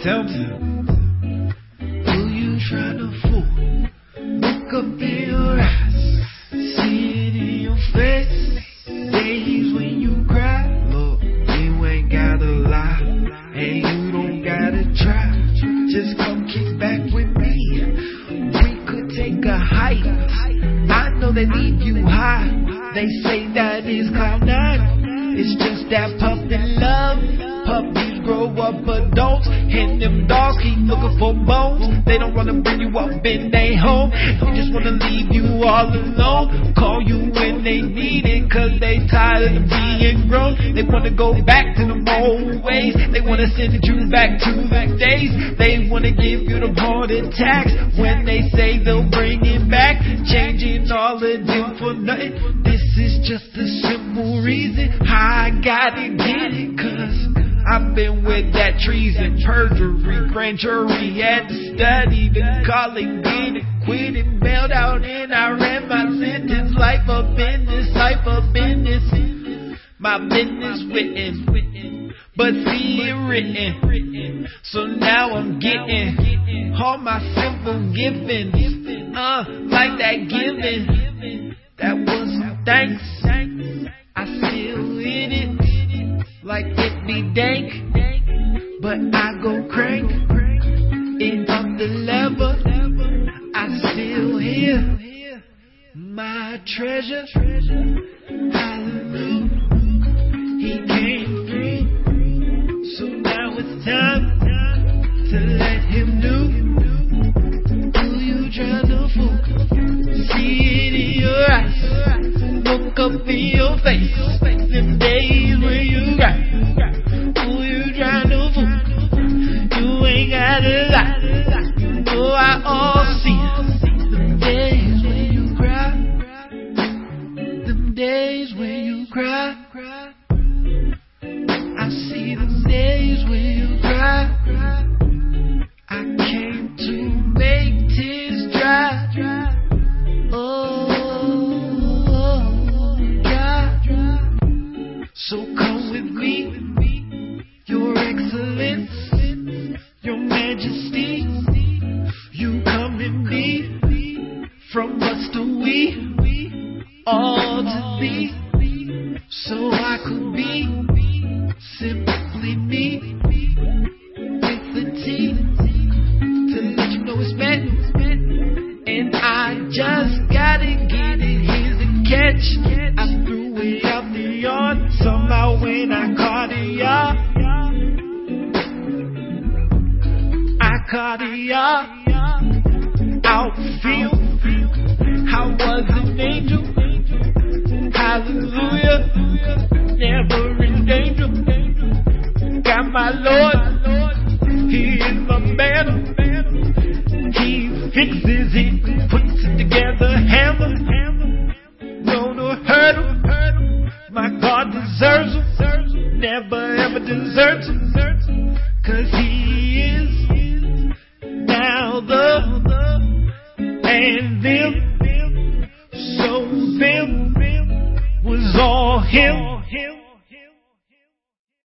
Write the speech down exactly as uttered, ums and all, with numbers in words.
Tell me, who you trying to fool? Look up in your eyes, see it in your face. Days when you cry, look, you ain't gotta lie, and you don't gotta try. Just come kick back with me. We could take a hike. I know they leave you high. They say that is cloud nine. It's just that puppy love. Puppies grow up adults, and them dogs keep looking for bones. They don't wanna bring you up in their home. They just wanna leave you all alone. Call you when they need it, cause they tired of being grown. They wanna go back to the old ways. They wanna send you back to the days. They wanna give you the heart attacks when they say they'll bring it back. Changing all of them for nothing. This is just a simple reason I gotta get it, cause I've been with that treason, perjury, grand jury, had to study the calling, get it, quit it, bailed out, and I ran my sentence. Life a business, life a business, my business written, but see it written. So now I'm getting all my simple givings, uh, like that giving, that was some thanks. I still hit it like it be dank, but I go crank it up the lever. I still hear my treasure. Hallelujah, he came through. So now it's time to let him know who you trying to fool. See it in your eyes, look up in your face. Them days when you got who you trying to fool. You ain't gotta lie. You know I all see them days when you cry. Them days when you cry. I see them days when you cry. I came to make tears dry. Oh, so come with me, your excellence, your majesty. You come in me, from us to we, all to thee. So I could be simply me, with the T, to let you know it's meant. And I just gotta get it, here's the catch. I threw it out the yard, somehow when I caught it, yeah, I caught it, yeah. Outfield, I was an angel. Hallelujah, never in danger. Got my Lord, he is my banner. He fixes